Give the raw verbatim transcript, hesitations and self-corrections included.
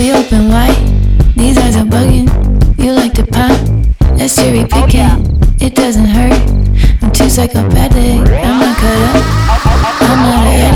They open wide, these eyes are bugging. You like to pop, let's cherry pick it. It doesn't hurt, I'm too psychopathic. I'm not cut up, I'm not a